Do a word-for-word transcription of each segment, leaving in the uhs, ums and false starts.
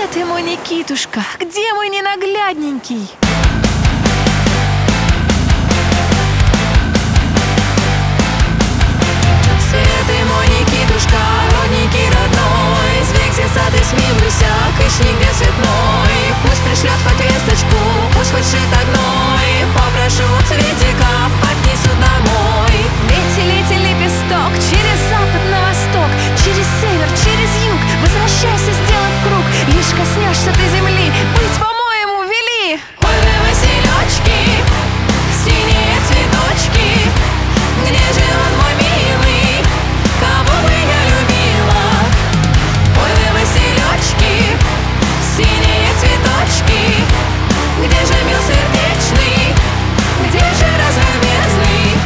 ты, мой Никитушка? Где мой ненаглядненький? Свет ты мой Никитушка, родненький родной, Звегзи сады смилуйся, кыш нигде цветной. Пусть пришлет хоть весточку, пусть хоть шито гной, попрошу цветиков, отнесут домой. Лети, лети, лепесток, через запад на восток, через север, через юг, возвращайся, сделав круг. Лишь коснешься ты земли, быть, по-моему, вели. Ой, вы, василечки, синие цветочки, где же он, мой милый, кого бы я любила? Ой, вы, василечки, синие цветочки, где же мил сердечный, где же разлюбезный?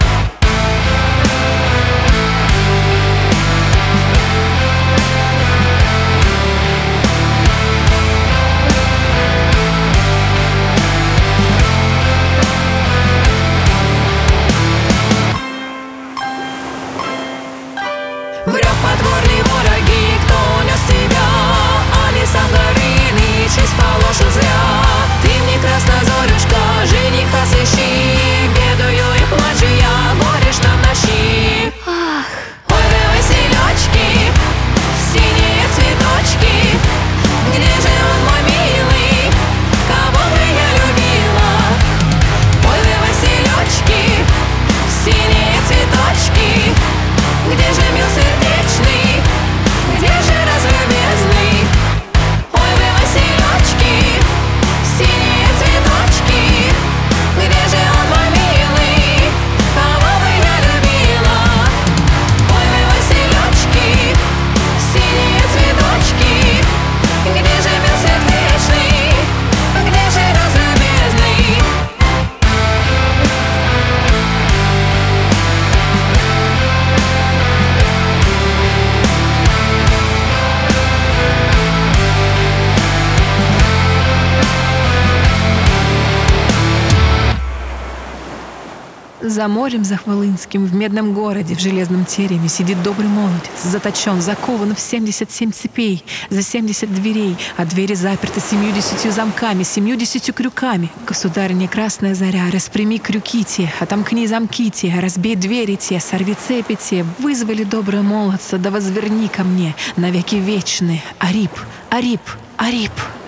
Врёт потворные вороги, кто унес тебя, а не сам Горыныч исполошу зря. Ты мне краснозорюшка, жениха сыщи, бедую и плачу я, горе ж нам нощи. Ах, Ой, вы, василечки, синие цветочки, где же он, мой милый, кого бы я любила? Ой, вы, василечки, синие цветочки, где же мил сердечный, где же разлюбезный? Ой, вы, василечки, синие цветочки, где же он, мой милый, кого бы я любила? Ой, вы, василечки, синие цветочки, где же мил сердечный, где же разлюбезный? за морем Захвалынским, в медном городе, в железном тереме сидит добрый молодец, заточен, закован в семьдесят семь цепей, за семьдесят дверей, а двери заперты семьюдесятью замками, семьюдесятью крюками. Государыня, красная заря, распрями крюки те, отомкни замки те, разбей двери те, сорви цепи те, вызвали доброго молодца, да возверни ко мне навеки вечные. Арип, Арип, Арип.